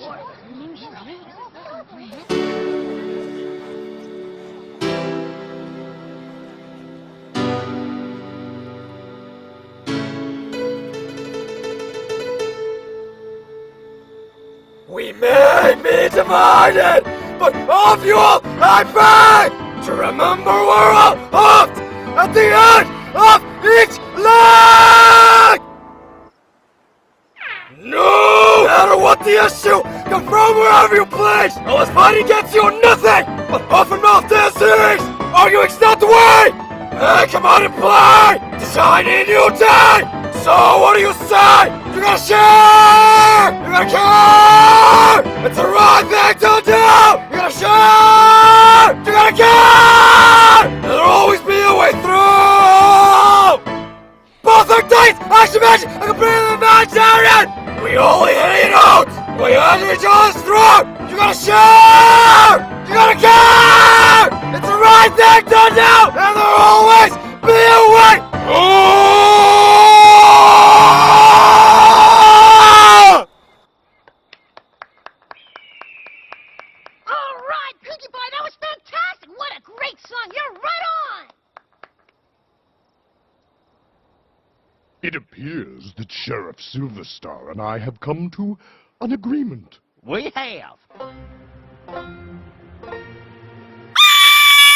We may be divided, but of you all I beg to remember we're all hooked at the end of each leg! No matter what the issue, confront wherever you please! All this fighting gets you nothing but open-mouth disease! Arguing's not the way! Hey, come on and play! Design in you day! So what do you say? You gotta share! You gotta care! It's the right thing to do! You gotta share! You gotta care! There'll always be a way through! Both are dates! Action match! I completely vegetarian! We only hit it out! We under each other's throat! You gotta share! You gotta care! It's the right thing to do! And there'll always be a way! All right, Pinkie Pie, that was fantastic! What a great song! You're right on! It appears that Sheriff Silverstar and I have come to an agreement. We have.